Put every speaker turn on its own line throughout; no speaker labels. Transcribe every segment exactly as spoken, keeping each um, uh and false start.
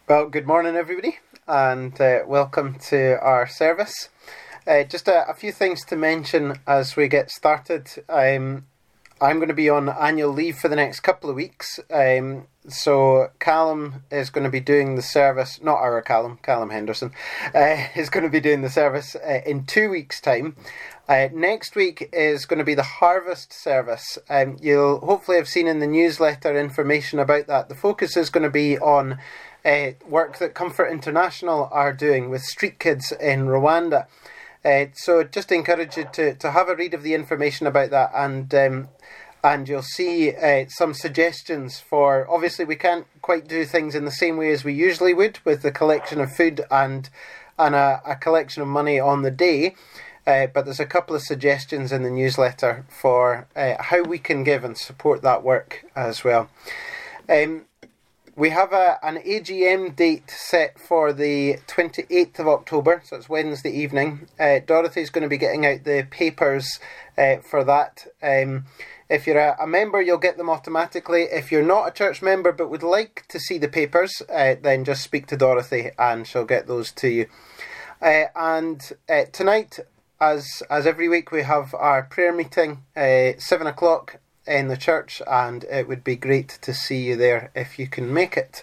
Well, good morning, everybody, and uh, welcome to our service. Uh, just a, a few things to mention as we get started. Um, I'm going to be on annual leave for the next couple of weeks, um, so Callum is going to be doing the service, not our Callum, Callum Henderson, uh, is going to be doing the service uh, in two weeks' time. Uh, next week is going to be the harvest service. Um, you'll hopefully have seen in the newsletter information about that. The focus is going to be on uh, work that Comfort International are doing with street kids in Rwanda. Uh, so just encourage you to, to have a read of the information about that, and um, and you'll see uh, some suggestions for, obviously we can't quite do things in the same way as we usually would with the collection of food and, and a, a collection of money on the day. Uh, but there's a couple of suggestions in the newsletter for uh, how we can give and support that work as well. Um, we have a, an A G M date set for the twenty-eighth of October, so it's Wednesday evening. Uh, Dorothy's going to be getting out the papers uh, for that. Um, if you're a, a member, you'll get them automatically. If you're not a church member but would like to see the papers, uh, then just speak to Dorothy and she'll get those to you. Uh, and uh, tonight, As as every week, we have our prayer meeting, uh, seven o'clock in the church, and it would be great to see you there if you can make it.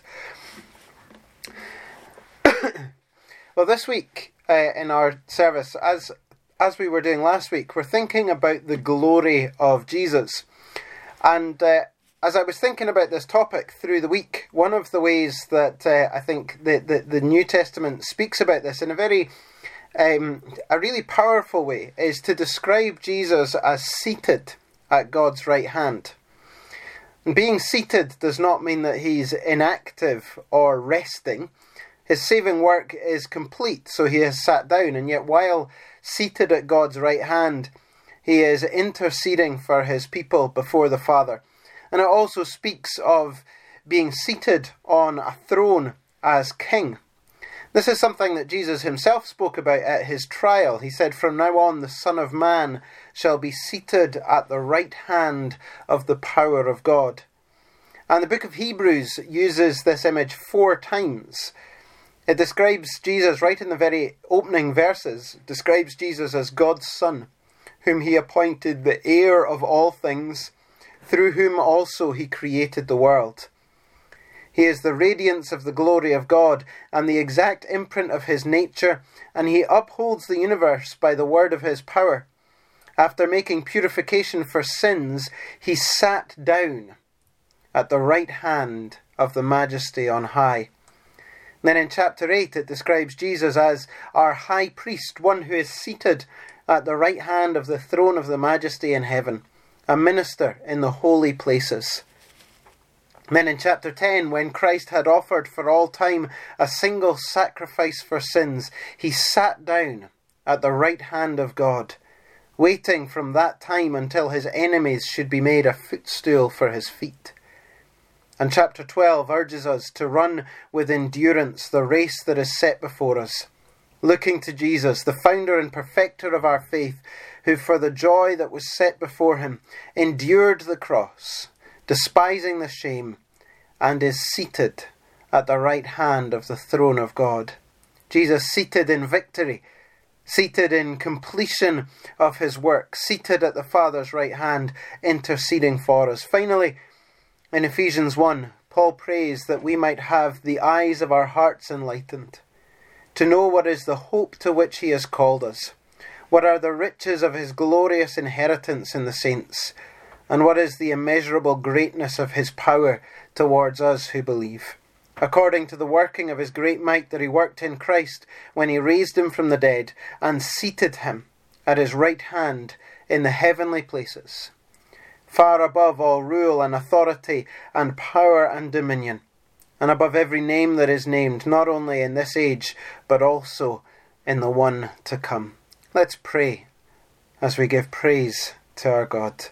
Well, this week uh, in our service, as as we were doing last week, we're thinking about the glory of Jesus. And uh, as I was thinking about this topic through the week, one of the ways that uh, I think the, the, the New Testament speaks about this in a very Um, a really powerful way is to describe Jesus as seated at God's right hand. And being seated does not mean that he's inactive or resting. His saving work is complete, so he has sat down, and yet while seated at God's right hand, he is interceding for his people before the Father. And it also speaks of being seated on a throne as king. This is something that Jesus himself spoke about at his trial. He said, "From now on the Son of Man shall be seated at the right hand of the power of God." And the book of Hebrews uses this image four times. It describes Jesus, right in the very opening verses, describes Jesus as God's Son, whom he appointed the heir of all things, through whom also he created the world. He is the radiance of the glory of God and the exact imprint of his nature, and he upholds the universe by the word of his power. After making purification for sins, he sat down at the right hand of the Majesty on high. Then in chapter eight it describes Jesus as our high priest, one who is seated at the right hand of the throne of the Majesty in heaven, a minister in the holy places. Then in chapter ten, when Christ had offered for all time a single sacrifice for sins, he sat down at the right hand of God, waiting from that time until his enemies should be made a footstool for his feet. And chapter twelve urges us to run with endurance the race that is set before us, looking to Jesus, the founder and perfecter of our faith, who for the joy that was set before him endured the cross, despising the shame, and is seated at the right hand of the throne of God. Jesus seated in victory, seated in completion of his work, seated at the Father's right hand, interceding for us. Finally, in Ephesians one, Paul prays that we might have the eyes of our hearts enlightened, to know what is the hope to which he has called us, what are the riches of his glorious inheritance in the saints, and what is the immeasurable greatness of his power towards us who believe, according to the working of his great might that he worked in Christ when he raised him from the dead and seated him at his right hand in the heavenly places, far above all rule and authority and power and dominion, and above every name that is named, not only in this age, but also in the one to come. Let's pray as we give praise to our God.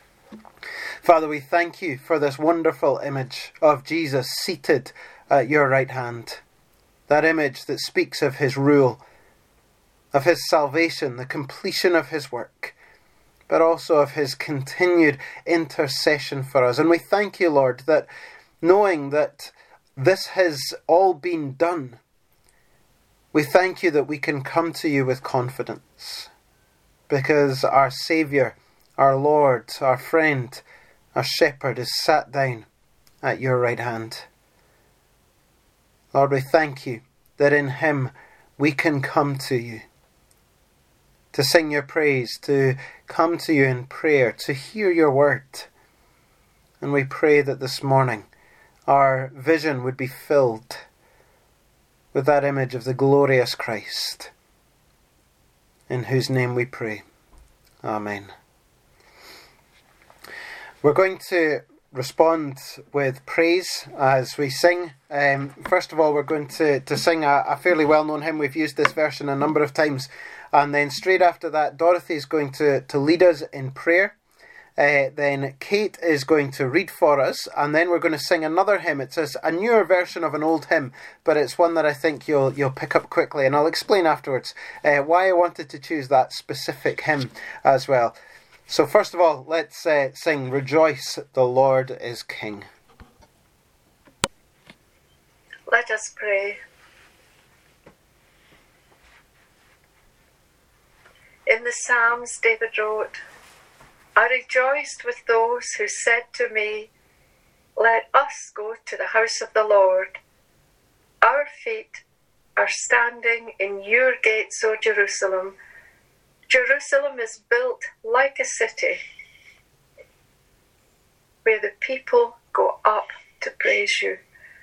Father, we thank you for this wonderful image of Jesus seated at your right hand. That image that speaks of his rule, of his salvation, the completion of his work, but also of his continued intercession for us. And we thank you, Lord, that knowing that this has all been done, we thank you that we can come to you with confidence, because our Saviour, our Lord, our friend, our Shepherd is sat down at your right hand. Lord, we thank you that in him we can come to you, to sing your praise, to come to you in prayer, to hear your word. And we pray that this morning our vision would be filled with that image of the glorious Christ, in whose name we pray. Amen. We're going to respond with praise as we sing. Um, first of all, we're going to, to sing a, a fairly well-known hymn. We've used this version a number of times. And then straight after that, Dorothy's going to, to lead us in prayer. Uh, then Kate is going to read for us, and then we're going to sing another hymn. It's a, a newer version of an old hymn, but it's one that I think you'll you'll pick up quickly, and I'll explain afterwards uh, why I wanted to choose that specific hymn as well. So first of all, let's uh, sing "Rejoice, the Lord is King."
Let us pray. In the Psalms, David wrote, I rejoiced with those who said to me, let us go to the house of the Lord. Our feet are standing in your gates, O Jerusalem. Jerusalem is built like a city where the people go up to praise you.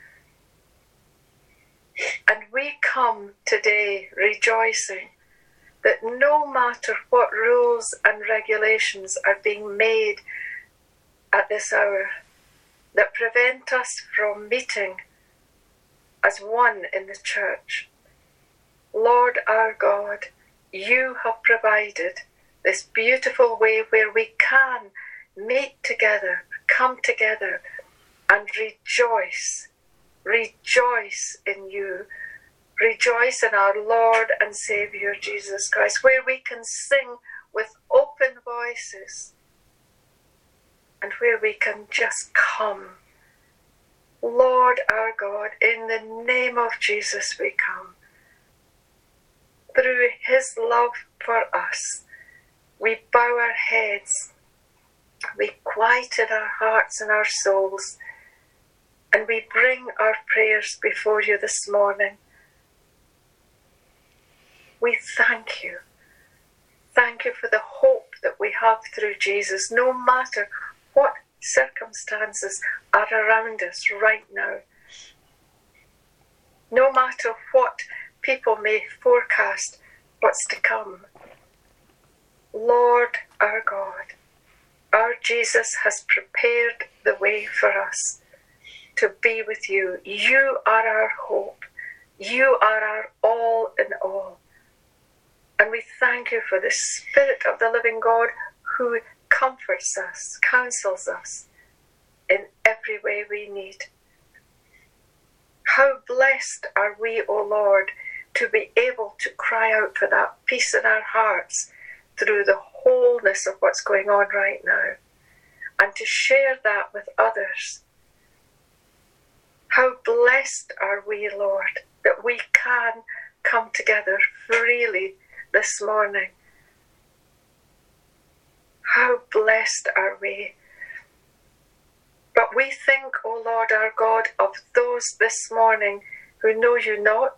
And we come today rejoicing that no matter what rules and regulations are being made at this hour that prevent us from meeting as one in the church, Lord our God, you have provided this beautiful way where we can meet together, come together and rejoice, rejoice in you. Rejoice in our Lord and Saviour Jesus Christ, where we can sing with open voices and where we can just come. Lord our God, in the name of Jesus we come. Through his love for us, we bow our heads, we quieten our hearts and our souls, and we bring our prayers before you this morning. We thank you. Thank you for the hope that we have through Jesus, no matter what circumstances are around us right now. No matter what people may forecast what's to come. Lord our God, our Jesus has prepared the way for us to be with you. You are our hope. You are our all in all. And we thank you for the Spirit of the living God who comforts us, counsels us in every way we need. How blessed are we, O Lord, to be able to cry out for that peace in our hearts through the wholeness of what's going on right now, and to share that with others. How blessed are we, Lord, that we can come together freely this morning. How blessed are we. But we think, O Lord our God, of those this morning who know you not,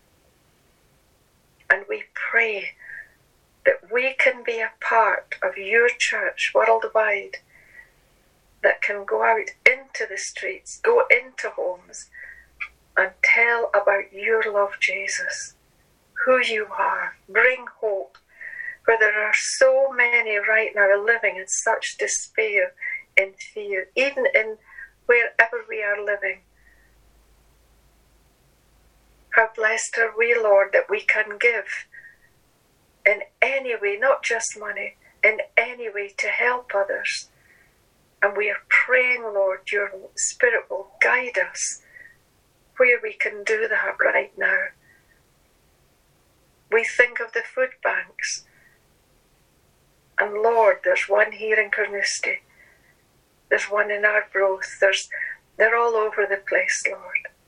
and we pray that we can be a part of your church worldwide that can go out into the streets, go into homes, and tell about your love, Jesus, who you are, bring hope, where there are so many right now living in such despair and fear, even in wherever we are living. How blessed are we, Lord, that we can give in any way, not just money, in any way to help others. And we are praying, Lord, your Spirit will guide us where we can do that right now. We think of the food banks. And Lord, there's one here in Carnoustie. There's one in Arbroath. There's, they're all over the place, Lord.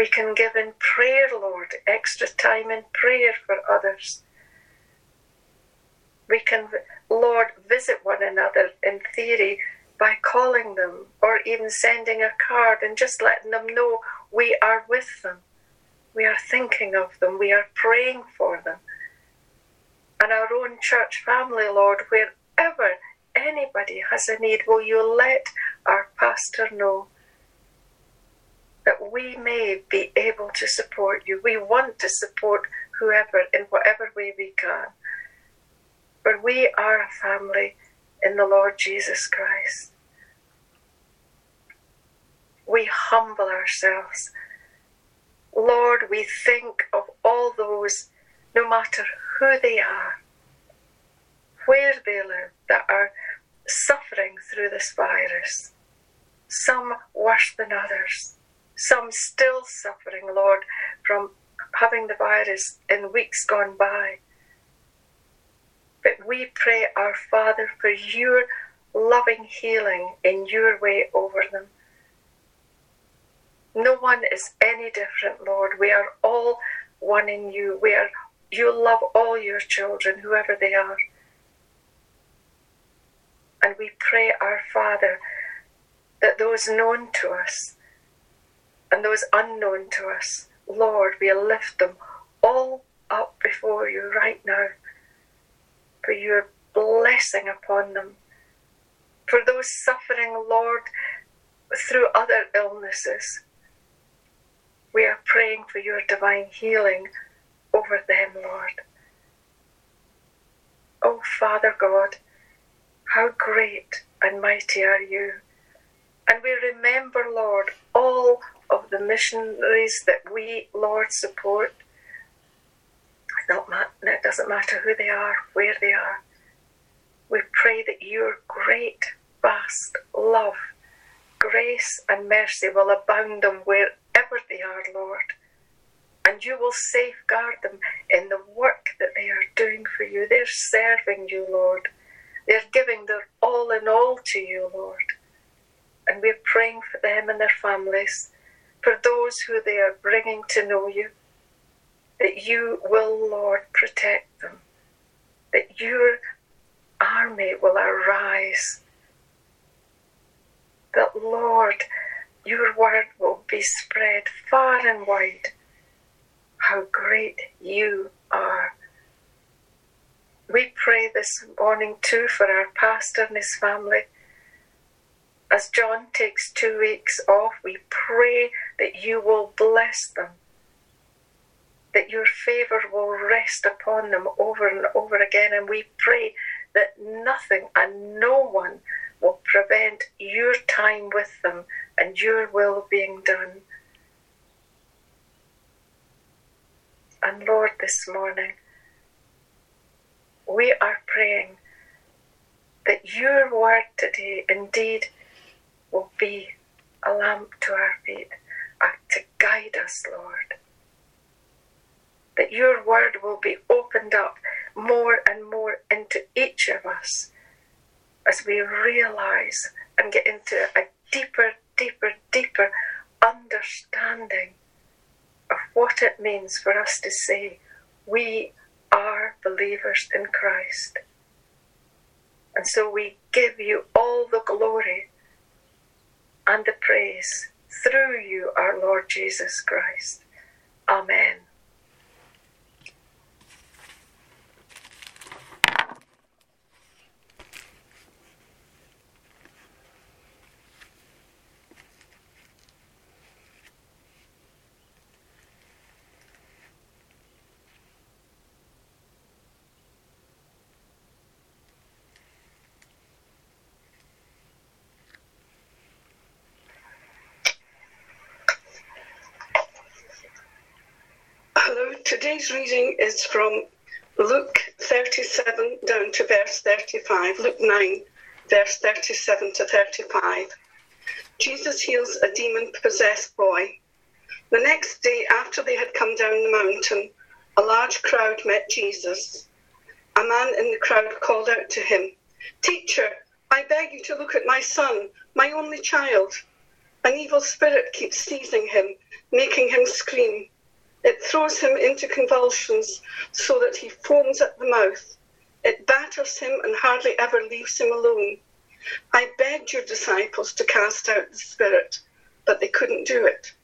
We can give in prayer, Lord, extra time in prayer for others. We can, Lord, visit one another in theory by calling them or even sending a card and just letting them know we are with them. We are thinking of them. We are praying for them. And our own church family, Lord, wherever anybody has a need, will you let our pastor know that we may be able to support you. We want to support whoever in whatever way we can. For we are a family in the Lord Jesus Christ. We humble ourselves. Lord, we think of all those, no matter who they are, where they live, that are suffering through this virus. Some worse than others. Some still suffering, Lord, from having the virus in weeks gone by. But we pray, our Father, for your loving healing in your way over them. No one is any different, Lord. We are all one in you. We are, you love all your children, whoever they are. And we pray, our Father, that those known to us and those unknown to us, Lord, we lift them all up before you right now for your blessing upon them. For those suffering, Lord, through other illnesses, we are praying for your divine healing over them, Lord. Oh, Father God, how great and mighty are you. And we remember, Lord, all of the missionaries that we, Lord, support. It doesn't matter who they are, where they are. We pray that your great, vast love, grace and mercy will abound them wherever they are, Lord. And you will safeguard them in the work that they are doing for you. They're serving you, Lord. They're giving their all in all to you, Lord. And we're praying for them and their families, for those who they are bringing to know you, that you will, Lord, protect them, that your army will arise, that, Lord, your word will be spread far and wide, how great you are. We pray this morning too for our pastor and his family. As John takes two weeks off, we pray that you will bless them, that your favour will rest upon them over and over again. And we pray that nothing and no one will prevent your time with them and your will being done. And Lord, this morning, we are praying that your word today indeed will be a lamp to our feet and to guide us, Lord. That your word will be opened up more and more into each of us as we realize and get into a deeper, deeper, deeper understanding of what it means for us to say we are believers in Christ. And so we give you all the glory and the praise through you, our Lord Jesus Christ. Amen.
Today's reading is from Luke thirty-seven down to verse thirty-five. Luke nine, verse thirty-seven to thirty-five. Jesus heals a demon-possessed boy. The next day, after they had come down the mountain, a large crowd met Jesus. A man in the crowd called out to him, "Teacher, I beg you to look at my son, my only child. An evil spirit keeps seizing him making him scream. It throws him into convulsions so that he foams at the mouth. It batters him and hardly ever leaves him alone. I begged your disciples to cast out the spirit, but they couldn't do it.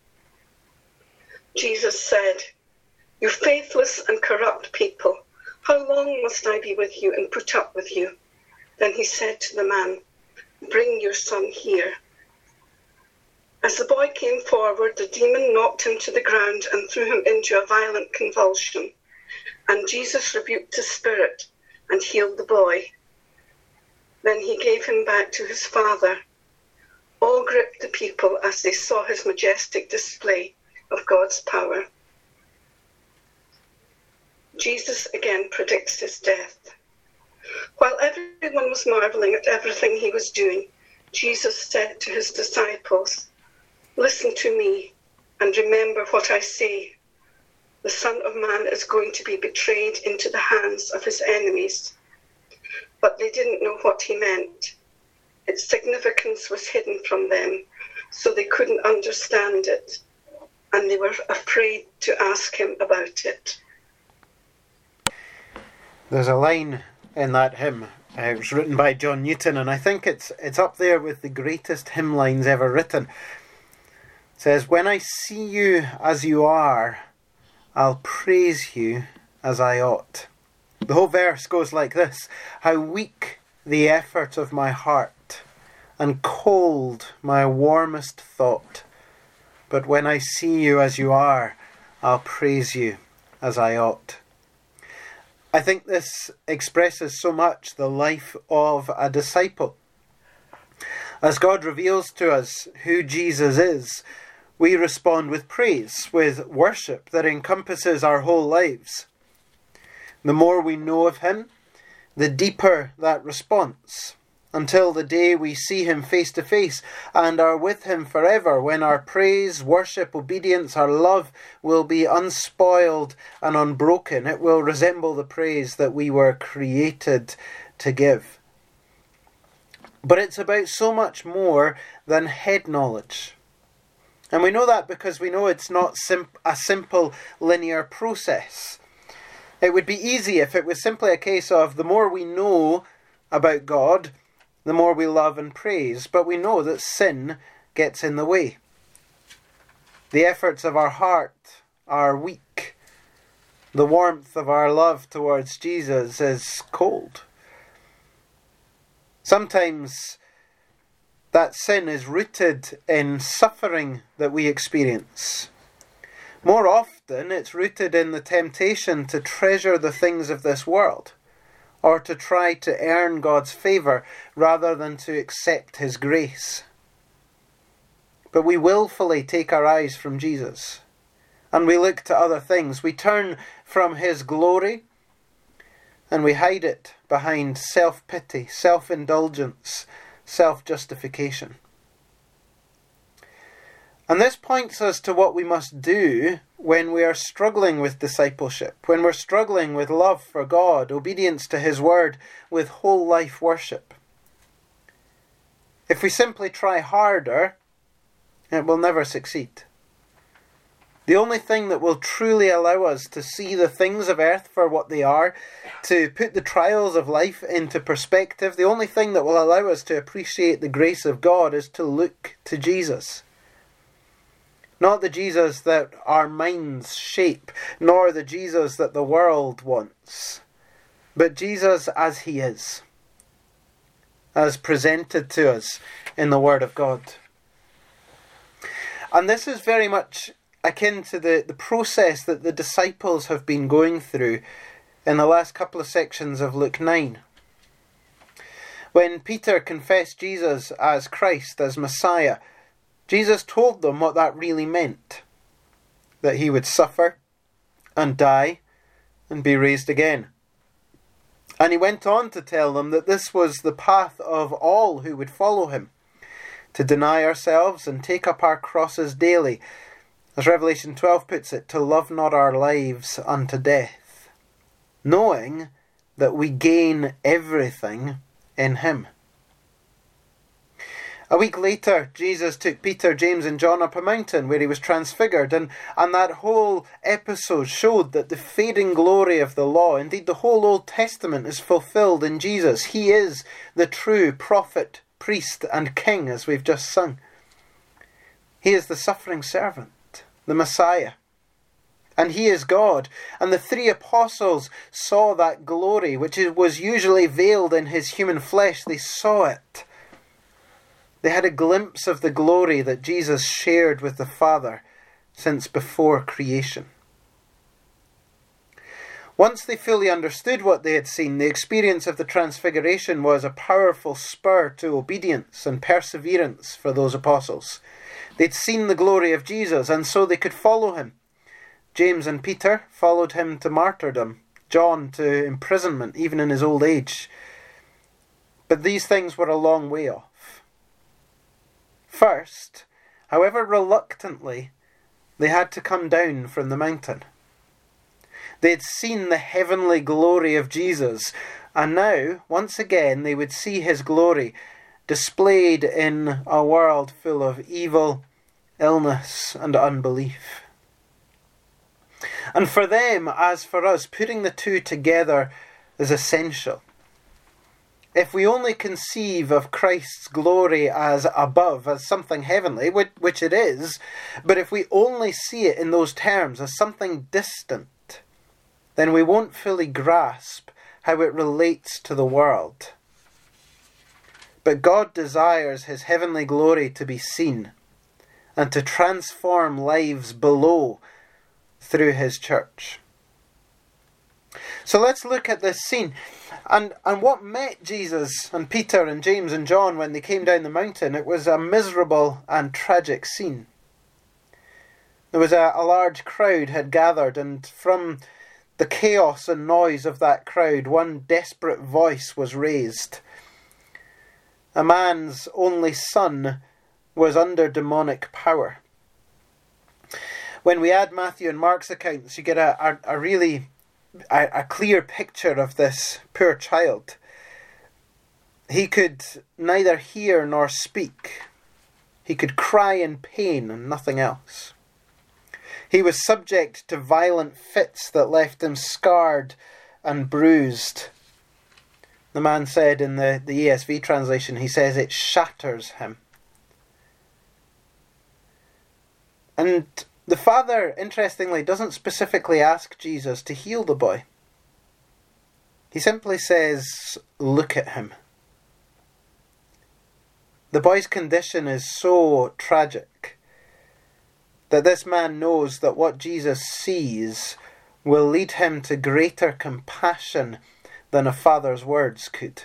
Jesus said, you faithless and corrupt people, how long must I be with you and put up with you? Then he said to the man, bring your son here. As the boy came forward, the demon knocked him to the ground and threw him into a violent convulsion. And Jesus rebuked the spirit and healed the boy. Then he gave him back to his father. All gripped the people as they saw his majestic display of God's power. Jesus again predicts his death. While everyone was marveling at everything he was doing, Jesus said to his disciples, listen to me and remember what I say. The Son of Man is going to be betrayed into the hands of his enemies. But they didn't know what he meant. Its significance was hidden from them, so they couldn't understand it, and they were afraid to ask him about it.
There's a line in that hymn. Uh, it was written by John Newton, and I think it's it's up there with the greatest hymn lines ever written. It says, when I see you as you are, I'll praise you as I ought. The whole verse goes like this. How weak the effort of my heart, and cold my warmest thought. But when I see you as you are, I'll praise you as I ought. I think this expresses so much the life of a disciple. As God reveals to us who Jesus is, we respond with praise, with worship that encompasses our whole lives. The more we know of him, the deeper that response, until the day we see him face to face and are with him forever, when our praise, worship, obedience, our love will be unspoiled and unbroken. It will resemble the praise that we were created to give. But it's about so much more than head knowledge. And we know that because we know it's not sim- a simple linear process. It would be easy if it was simply a case of the more we know about God, the more we love and praise. But we know that sin gets in the way. The efforts of our heart are weak. The warmth of our love towards Jesus is cold. Sometimes that sin is rooted in suffering that we experience. More often, it's rooted in the temptation to treasure the things of this world, or to try to earn God's favour rather than to accept his grace. But we willfully take our eyes from Jesus, and we look to other things. We turn from his glory, and we hide it behind self-pity, self-indulgence, self-justification. And this points us to what we must do when we are struggling with discipleship, when we're struggling with love for God, obedience to his word, with whole life worship. If we simply try harder, it will never succeed. The only thing that will truly allow us to see the things of earth for what they are, to put the trials of life into perspective, the only thing that will allow us to appreciate the grace of God is to look to Jesus. Not the Jesus that our minds shape, nor the Jesus that the world wants, but Jesus as he is, as presented to us in the Word of God. And this is very much akin to the, the process that the disciples have been going through in the last couple of sections of Luke nine. When Peter confessed Jesus as Christ, as Messiah, Jesus told them what that really meant. That he would suffer and die and be raised again. And he went on to tell them that this was the path of all who would follow him. To deny ourselves and take up our crosses daily. As Revelation twelve puts it, to love not our lives unto death. Knowing that we gain everything in him. A week later, Jesus took Peter, James and John up a mountain where he was transfigured, and, and that whole episode showed that the fading glory of the law, indeed the whole Old Testament, is fulfilled in Jesus. He is the true prophet, priest and king, as we've just sung. He is the suffering servant, the Messiah. And he is God. And the three apostles saw that glory, which was usually veiled in his human flesh. They saw it. They had a glimpse of the glory that Jesus shared with the Father since before creation. Once they fully understood what they had seen, the experience of the Transfiguration was a powerful spur to obedience and perseverance for those apostles. They'd seen the glory of Jesus, and so they could follow him. James and Peter followed him to martyrdom, John to imprisonment, even in his old age. But these things were a long way off. First, however reluctantly, they had to come down from the mountain. They had seen the heavenly glory of Jesus, and now, once again, they would see his glory displayed in a world full of evil, illness, and unbelief. And for them, as for us, putting the two together is essential. If we only conceive of Christ's glory as above, as something heavenly, which, which it is, but if we only see it in those terms as something distant, then we won't fully grasp how it relates to the world. But God desires his heavenly glory to be seen and to transform lives below through his church. So let's look at this scene. And and what met Jesus and Peter and James and John when they came down the mountain, it was a miserable and tragic scene. There was a, a large crowd had gathered, and from the chaos and noise of that crowd, one desperate voice was raised. A man's only son was under demonic power. When we add Matthew and Mark's accounts, you get a, a, a really a, a clear picture of this poor child. He could neither hear nor speak. He could cry in pain and nothing else. He was subject to violent fits that left him scarred and bruised. The man said in the, the E S V translation, he says it shatters him. And the father, interestingly, doesn't specifically ask Jesus to heal the boy. He simply says, look at him. The boy's condition is so tragic that this man knows that what Jesus sees will lead him to greater compassion than a father's words could.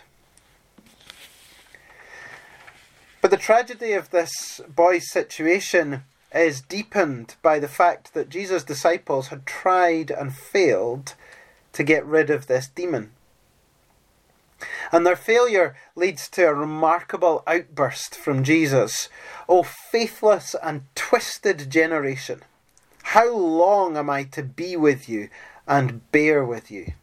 But the tragedy of this boy's situation is deepened by the fact that Jesus' disciples had tried and failed to get rid of this demon. And their failure leads to a remarkable outburst from Jesus. "O faithless and twisted generation, how long am I to be with you and bear with you?"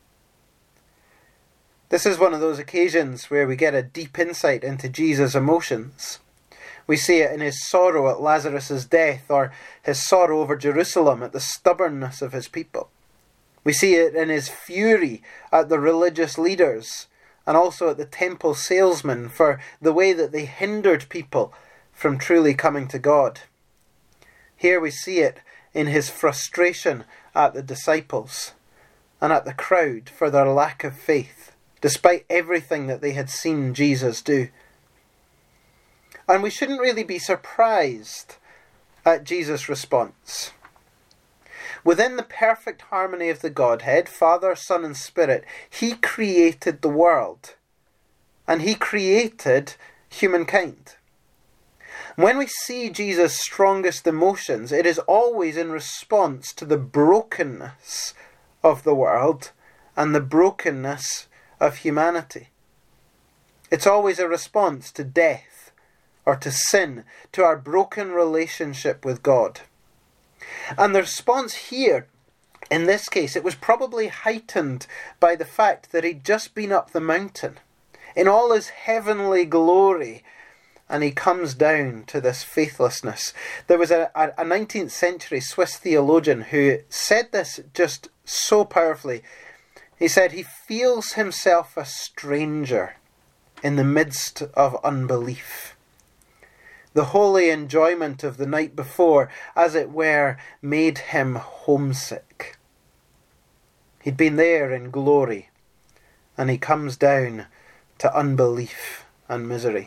This is one of those occasions where we get a deep insight into Jesus' emotions. We see it in his sorrow at Lazarus' death, or his sorrow over Jerusalem at the stubbornness of his people. We see it in his fury at the religious leaders, and also at the temple salesmen for the way that they hindered people from truly coming to God. Here we see it in his frustration at the disciples and at the crowd for their lack of faith, despite everything that they had seen Jesus do. And we shouldn't really be surprised at Jesus' response. Within the perfect harmony of the Godhead, Father, Son and Spirit, he created the world. And he created humankind. When we see Jesus' strongest emotions, it is always in response to the brokenness of the world and the brokenness of humanity. It's always a response to death or to sin, to our broken relationship with God. And the response here, in this case, it was probably heightened by the fact that he'd just been up the mountain in all his heavenly glory, and he comes down to this faithlessness. There was a, a nineteenth century Swiss theologian who said this just so powerfully. He said he feels himself a stranger in the midst of unbelief. The holy enjoyment of the night before, as it were, made him homesick. He'd been there in glory, and he comes down to unbelief and misery.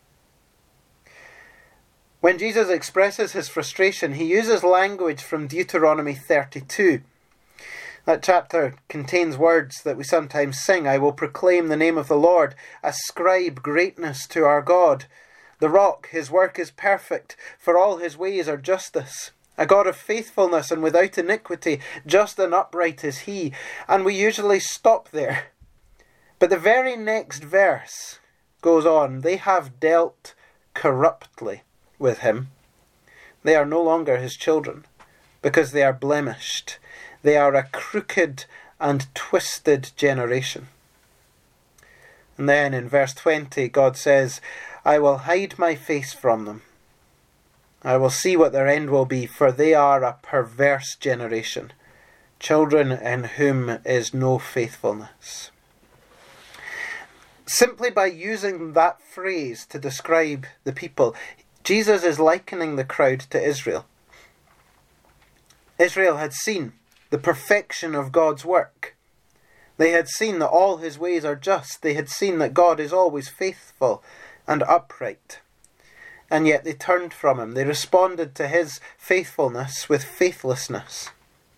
When Jesus expresses his frustration, he uses language from Deuteronomy thirty-two. That chapter contains words that we sometimes sing. I will proclaim the name of the Lord, ascribe greatness to our God. The rock, his work is perfect, for all his ways are justice. A God of faithfulness and without iniquity, just and upright is he. And we usually stop there. But the very next verse goes on. They have dealt corruptly with him. They are no longer his children, because they are blemished. They are a crooked and twisted generation. And then in verse twenty, God says, I will hide my face from them. I will see what their end will be, for they are a perverse generation, children in whom is no faithfulness. Simply by using that phrase to describe the people, Jesus is likening the crowd to Israel. Israel had seen the perfection of God's work. They had seen that all his ways are just. They had seen that God is always faithful and upright. And yet they turned from him. They responded to his faithfulness with faithlessness.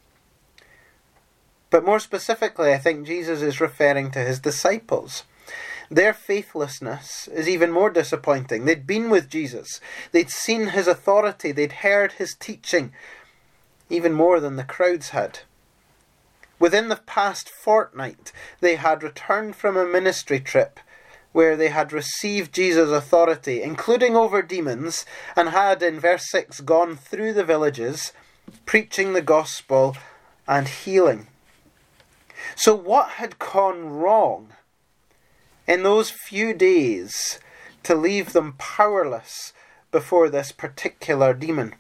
But more specifically, I think Jesus is referring to his disciples. Their faithlessness is even more disappointing. They'd been with Jesus. They'd seen his authority. They'd heard his teaching, even more than the crowds had. Within the past fortnight, they had returned from a ministry trip where they had received Jesus' authority, including over demons, and had, in verse six, gone through the villages, preaching the gospel and healing. So what had gone wrong in those few days to leave them powerless before this particular demon?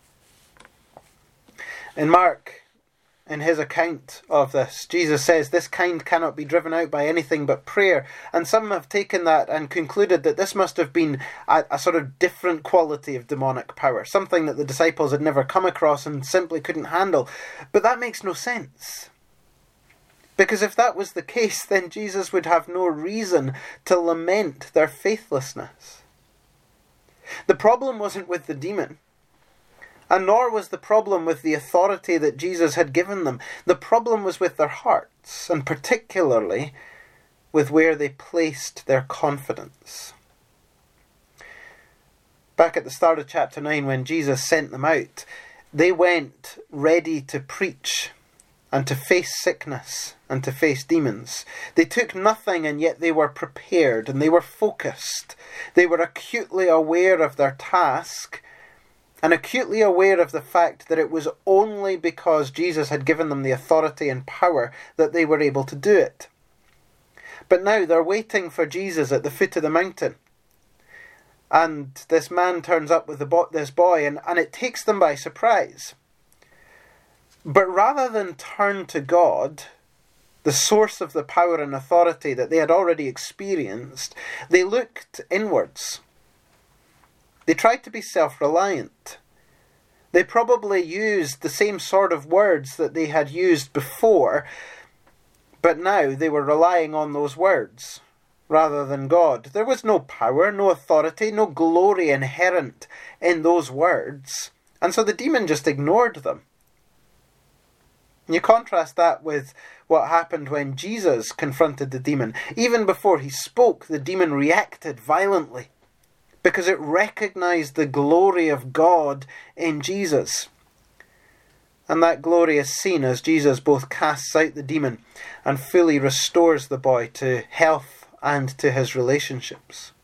In Mark, in his account of this, Jesus says this kind cannot be driven out by anything but prayer. And some have taken that and concluded that this must have been a, a sort of different quality of demonic power, something that the disciples had never come across and simply couldn't handle. But that makes no sense. Because if that was the case, then Jesus would have no reason to lament their faithlessness. The problem wasn't with the demon, and nor was the problem with the authority that Jesus had given them. The problem was with their hearts, and particularly with where they placed their confidence. Back at the start of chapter nine, when Jesus sent them out, they went ready to preach and to face sickness and to face demons. They took nothing, and yet they were prepared and they were focused. They were acutely aware of their task and acutely aware of the fact that it was only because Jesus had given them the authority and power that they were able to do it. But now they're waiting for Jesus at the foot of the mountain. And this man turns up with the bo- this boy, and, and it takes them by surprise. But rather than turn to God, the source of the power and authority that they had already experienced, they looked inwards. They tried to be self-reliant. They probably used the same sort of words that they had used before, but now they were relying on those words rather than God. There was no power, no authority, no glory inherent in those words, and so the demon just ignored them. You contrast that with what happened when Jesus confronted the demon. Even before he spoke, the demon reacted violently because it recognized the glory of God in Jesus. And that glory is seen as Jesus both casts out the demon and fully restores the boy to health and to his relationships.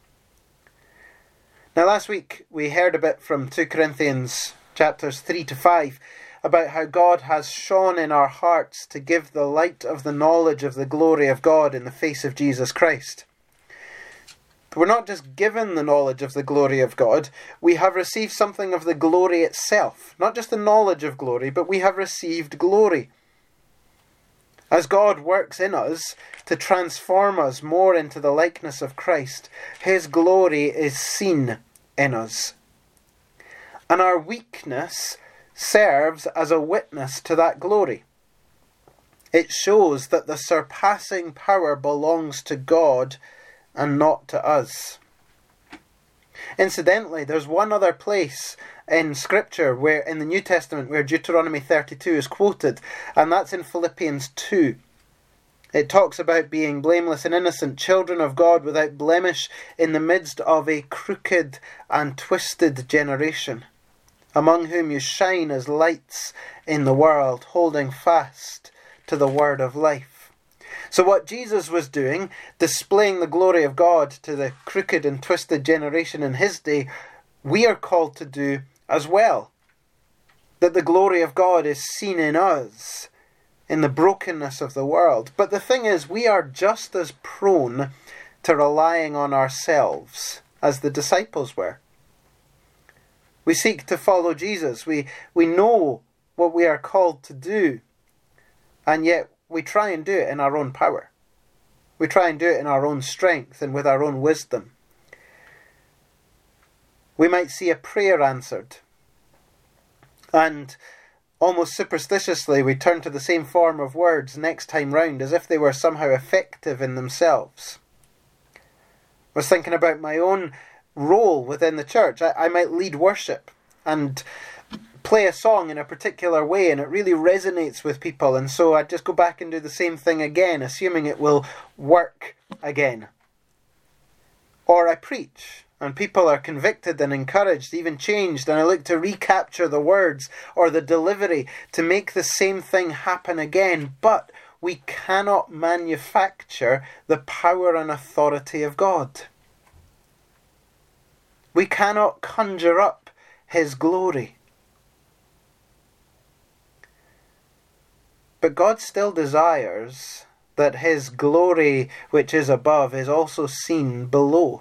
Now, last week we heard a bit from Second Corinthians chapters three to five about how God has shone in our hearts to give the light of the knowledge of the glory of God in the face of Jesus Christ. But we're not just given the knowledge of the glory of God, we have received something of the glory itself. Not just the knowledge of glory, but we have received glory. As God works in us to transform us more into the likeness of Christ, his glory is seen in us. And our weakness serves as a witness to that glory. It shows that the surpassing power belongs to God and not to us. Incidentally, there's one other place in Scripture, where in the New Testament, where Deuteronomy thirty-two is quoted, and that's in Philippians two. It talks about being blameless and innocent, children of God without blemish in the midst of a crooked and twisted generation, among whom you shine as lights in the world, holding fast to the word of life. So what Jesus was doing, displaying the glory of God to the crooked and twisted generation in his day, we are called to do as well. That the glory of God is seen in us, in the brokenness of the world. But the thing is, we are just as prone to relying on ourselves as the disciples were. We seek to follow Jesus. We, we know what we are called to do, and yet we try and do it in our own power. We try and do it in our own strength and with our own wisdom. We might see a prayer answered, and almost superstitiously we turn to the same form of words next time round as if they were somehow effective in themselves. I was thinking about my own role within the church. I, I might lead worship and play a song in a particular way, and it really resonates with people, and so I just go back and do the same thing again, assuming it will work again. Or I preach, and people are convicted and encouraged, even changed, and I look to recapture the words or the delivery to make the same thing happen again. But we cannot manufacture the power and authority of God. We cannot conjure up his glory. But God still desires that his glory, which is above, is also seen below.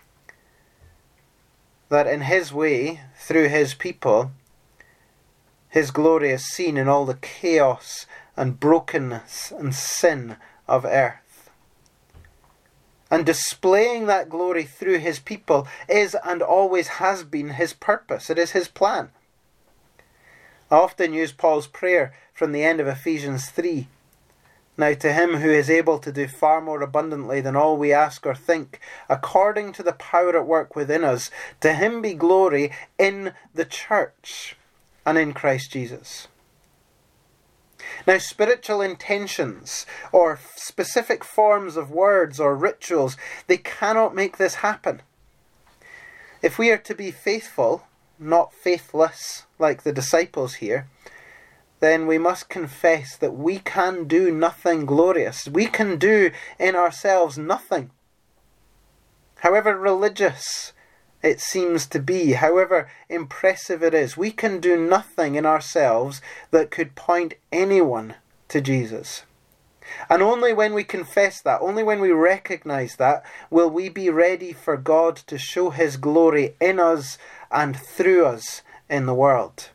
That in his way, through his people, his glory is seen in all the chaos and brokenness and sin of earth. And displaying that glory through his people is and always has been his purpose. It is his plan. I often use Paul's prayer from the end of Ephesians three. Now to him who is able to do far more abundantly than all we ask or think, according to the power at work within us, to him be glory in the church and in Christ Jesus. Now, spiritual intentions or specific forms of words or rituals, they cannot make this happen. If we are to be faithful, not faithless, like the disciples here, then we must confess that we can do nothing glorious. We can do in ourselves nothing. However religious it seems to be, however impressive it is, we can do nothing in ourselves that could point anyone to Jesus. And only when we confess that, only when we recognize that, will we be ready for God to show his glory in us and through us in the world.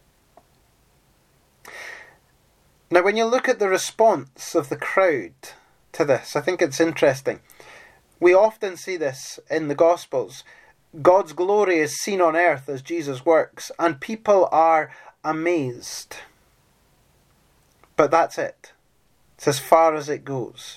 Now, when you look at the response of the crowd to this, I think it's interesting. We often see this in the Gospels. God's glory is seen on earth as Jesus works, and people are amazed. But that's it. It's as far as it goes.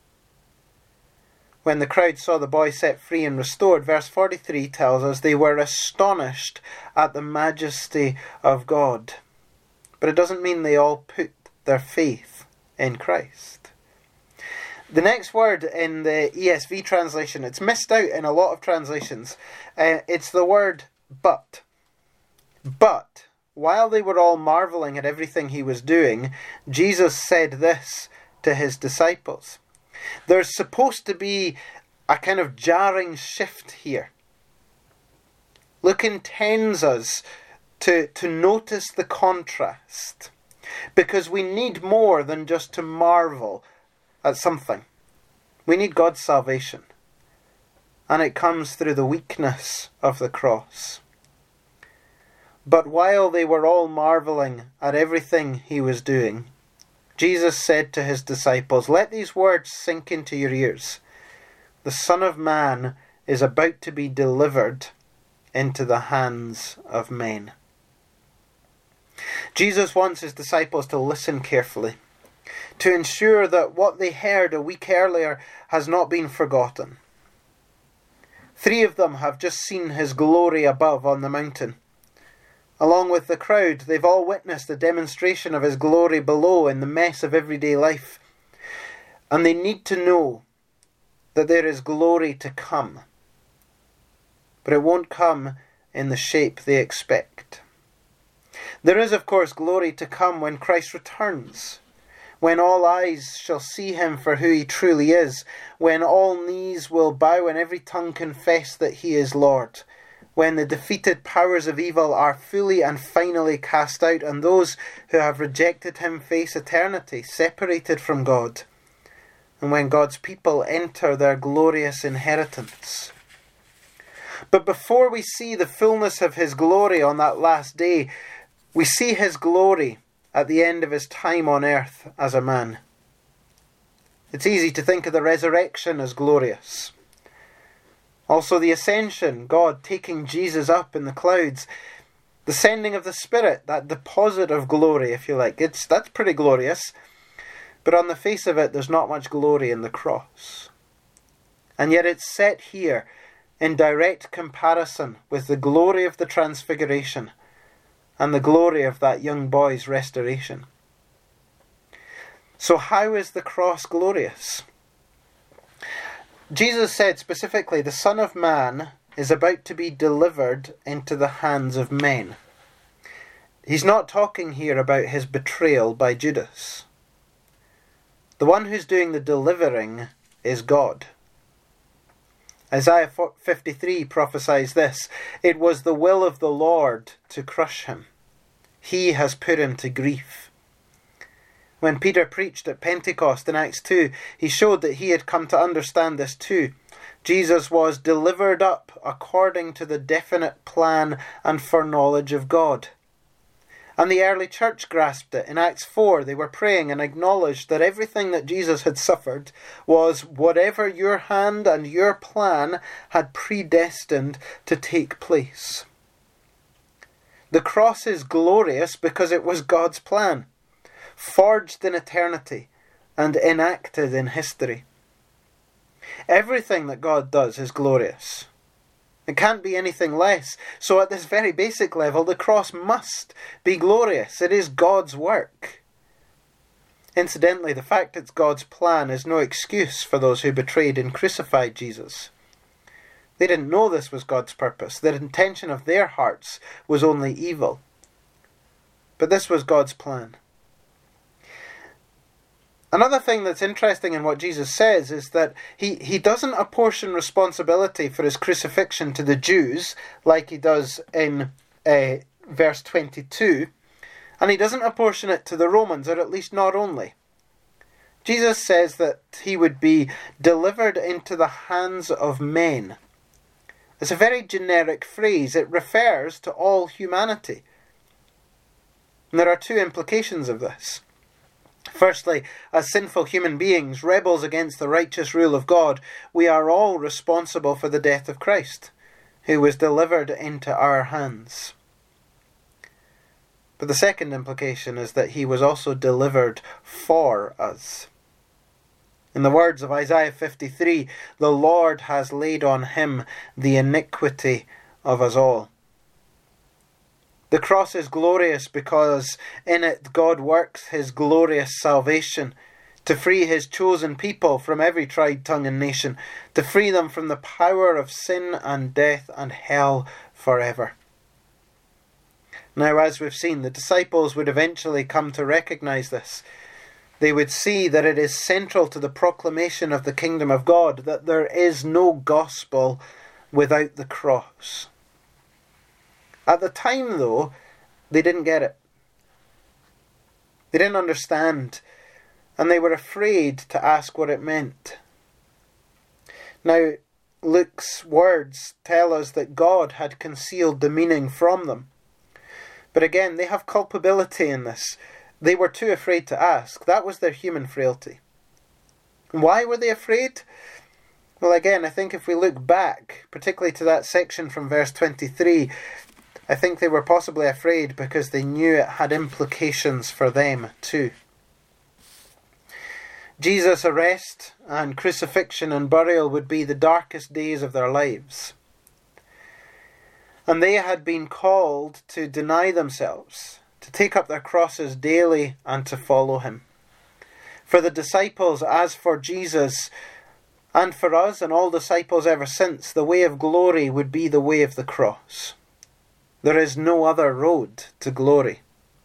When the crowd saw the boy set free and restored, verse forty-three tells us they were astonished at the majesty of God. But it doesn't mean they all put their faith in Christ. The next word in the E S V translation, it's missed out in a lot of translations. Uh, it's the word but. But, while they were all marvelling at everything he was doing, Jesus said this to his disciples. There's supposed to be a kind of jarring shift here. Luke intends us to, to notice the contrast, because we need more than just to marvel at something. We need God's salvation. and it comes through the weakness of the cross. But while they were all marvelling at everything he was doing, Jesus said to his disciples, "Let these words sink into your ears. The Son of Man is about to be delivered into the hands of men." Jesus wants his disciples to listen carefully, to ensure that what they heard a week earlier has not been forgotten. Three of them have just seen his glory above on the mountain. Along with the crowd, they've all witnessed a demonstration of his glory below in the mess of everyday life. And they need to know that there is glory to come. But it won't come in the shape they expect. There is, of course, glory to come when Christ returns, when all eyes shall see him for who he truly is, when all knees will bow and every tongue confess that he is Lord, when the defeated powers of evil are fully and finally cast out, and those who have rejected him face eternity, separated from God, and when God's people enter their glorious inheritance. But before we see the fullness of his glory on that last day, we see his glory at the end of his time on earth as a man. It's easy to think of the resurrection as glorious. Also the ascension, God taking Jesus up in the clouds. The sending of the Spirit, that deposit of glory, if you like. It's that's pretty glorious. But on the face of it, there's not much glory in the cross. And yet it's set here in direct comparison with the glory of the transfiguration and the glory of that young boy's restoration. So how is the cross glorious? Jesus said specifically, the Son of Man is about to be delivered into the hands of men. He's not talking here about his betrayal by Judas. The one who's doing the delivering is God. Isaiah fifty-three prophesies this: "It was the will of the Lord to crush him. He has put him to grief." When Peter preached at Pentecost in Acts two, he showed that he had come to understand this too. Jesus was delivered up according to the definite plan and foreknowledge of God. And the early church grasped it. In Acts four, they were praying and acknowledged that everything that Jesus had suffered was whatever your hand and your plan had predestined to take place. The cross is glorious because it was God's plan, forged in eternity and enacted in history. Everything that God does is glorious. It can't be anything less. So at this very basic level, the cross must be glorious. It is God's work. Incidentally, the fact it's God's plan is no excuse for those who betrayed and crucified Jesus. They didn't know this was God's purpose. The intention of their hearts was only evil. But this was God's plan. Another thing that's interesting in what Jesus says is that he, he doesn't apportion responsibility for his crucifixion to the Jews like he does in uh, verse twenty-two, and he doesn't apportion it to the Romans, or at least not only. Jesus says that he would be delivered into the hands of men. It's a very generic phrase. It refers to all humanity. And there are two implications of this. Firstly, as sinful human beings, rebels against the righteous rule of God, we are all responsible for the death of Christ, who was delivered into our hands. But the second implication is that he was also delivered for us. In the words of Isaiah fifty-three, the Lord has laid on him the iniquity of us all. The cross is glorious because in it God works his glorious salvation to free his chosen people from every tribe, tongue and nation, to free them from the power of sin and death and hell forever. Now, as we've seen, the disciples would eventually come to recognize this. They would see that it is central to the proclamation of the kingdom of God, that there is no gospel without the cross. At the time, though, they didn't get it. They didn't understand, and they were afraid to ask what it meant. Now, Luke's words tell us that God had concealed the meaning from them. But again, they have culpability in this. They were too afraid to ask. That was their human frailty. Why were they afraid? Well, again, I think if we look back, particularly to that section from verse twenty-three, I think they were possibly afraid because they knew it had implications for them too. Jesus' arrest and crucifixion and burial would be the darkest days of their lives. And they had been called to deny themselves, to take up their crosses daily and to follow him. For the disciples, as for Jesus, and for us and all disciples ever since, the way of glory would be the way of the cross. There is no other road to glory.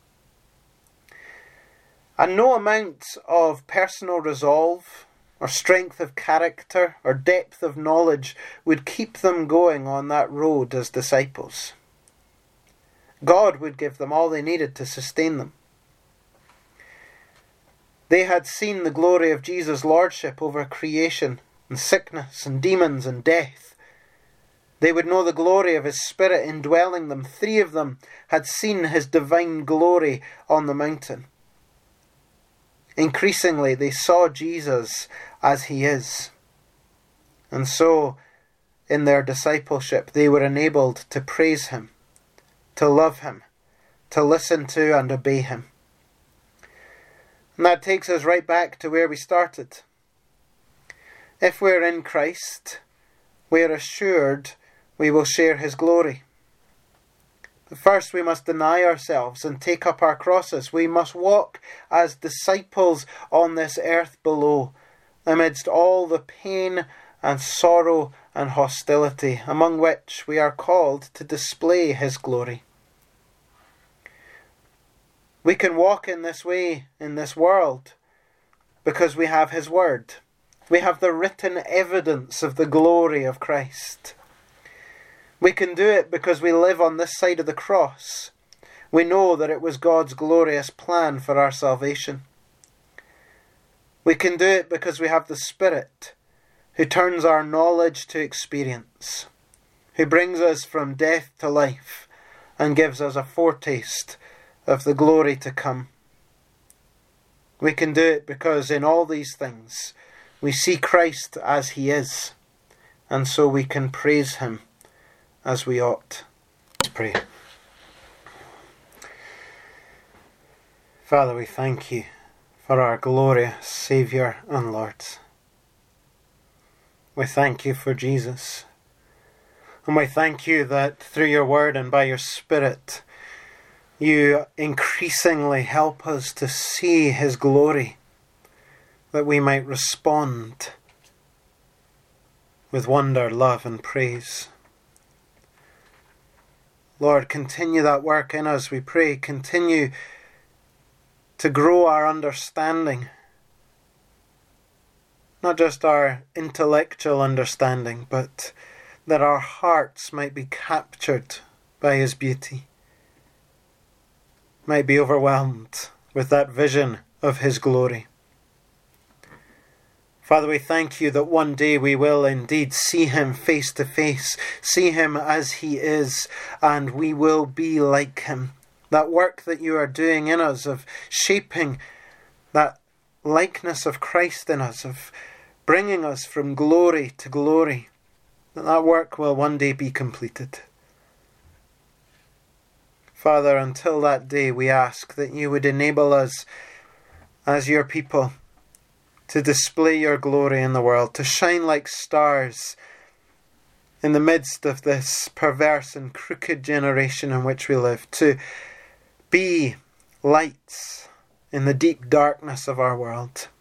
And no amount of personal resolve, or strength of character, or depth of knowledge would keep them going on that road as disciples. God would give them all they needed to sustain them. They had seen the glory of Jesus' lordship over creation, and sickness, and demons, and death. They would know the glory of his Spirit indwelling them. Three of them had seen his divine glory on the mountain. Increasingly, they saw Jesus as he is. And so, in their discipleship, they were enabled to praise him, to love him, to listen to and obey him. And that takes us right back to where we started. If we're in Christ, we're assured we will share his glory. But first we must deny ourselves and take up our crosses. We must walk as disciples on this earth below, amidst all the pain and sorrow and hostility, among which we are called to display his glory. We can walk in this way in this world because we have his word. We have the written evidence of the glory of Christ. We can do it because we live on this side of the cross. We know that it was God's glorious plan for our salvation. We can do it because we have the Spirit, who turns our knowledge to experience, who brings us from death to life and gives us a foretaste of the glory to come. We can do it because in all these things we see Christ as he is, and so we can praise him as we ought. Let's pray. Father, we thank you for our glorious Saviour and Lord. We thank you for Jesus. And we thank you that through your word and by your Spirit, you increasingly help us to see his glory, that we might respond with wonder, love and praise. Lord, continue that work in us, we pray. Continue to grow our understanding. Not just our intellectual understanding, but that our hearts might be captured by his beauty. Might be overwhelmed with that vision of his glory. Father, we thank you that one day we will indeed see him face to face, see him as he is, and we will be like him. That work that you are doing in us of shaping that likeness of Christ in us, of bringing us from glory to glory, that that work will one day be completed. Father, until that day we ask that you would enable us as your people to display your glory in the world, to shine like stars in the midst of this perverse and crooked generation in which we live, to be lights in the deep darkness of our world.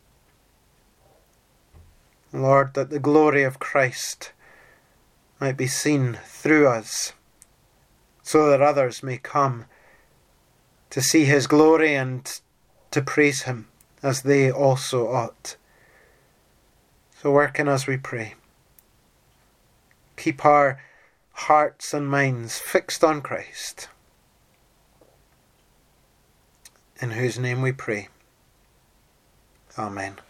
Lord, that the glory of Christ might be seen through us, so that others may come to see his glory and to praise him as they also ought. So work in us, we pray. Keep our hearts and minds fixed on Christ, in whose name we pray. Amen.